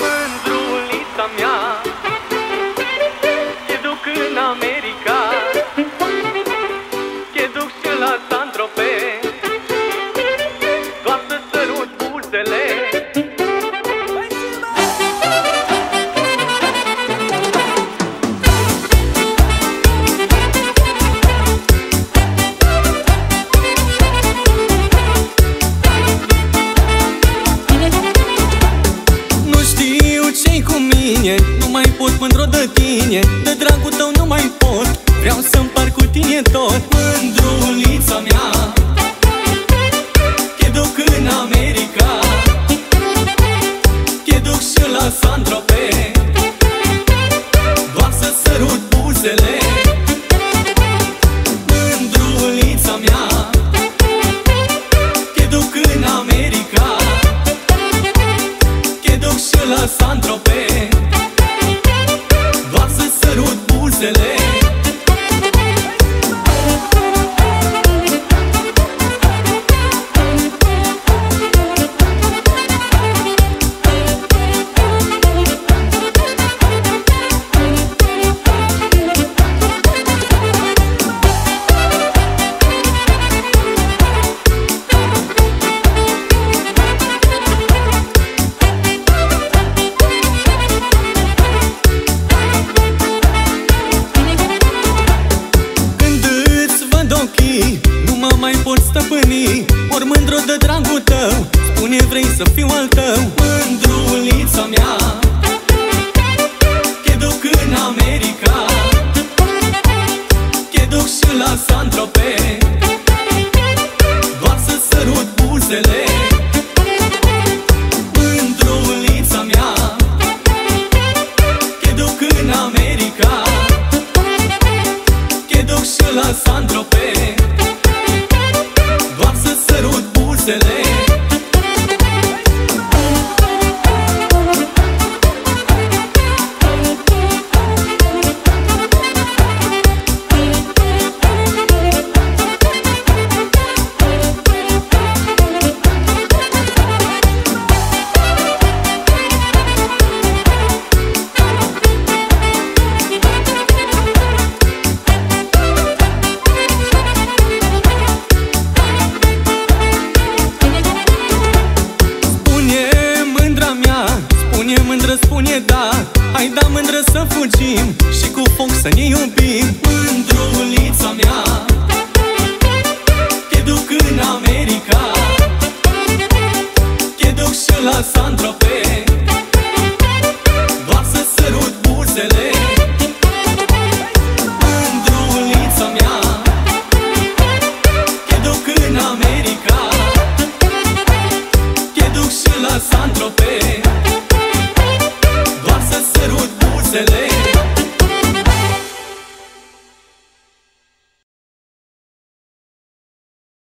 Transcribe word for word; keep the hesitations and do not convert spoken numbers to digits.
Mândrulița mea, te duc în America, te duc și la Saint-Tropez, doar să sărut buzele. Ce-i cu mine? Nu mai pot, mândro de tine, de dragul tău nu mai pot, vreau să împart cu tine tot. Mândrulița mea, te duc în America, te duc și la Saint-Tropez, doar să sărut buzele. Mândrulița mea, te duc în America, și la Saint-Tropez, doar să sărut buzele. Nu mă mai pot stăpâni, ori mândru de dragul tău, spune vrei să fiu al tău. Mândrulița mea, te duc în America, te duc și la Saint-Tropez, doar să sărut buzele. Mândrulița mea, te duc în America, te duc și la Saint-Tropez, doar să sărut buzele. Mândră, spune da, hai da mândră să fugim și cu foc să ne iubim. Mândrulița mea, te duc în America, te duc și la Saint-Tropez,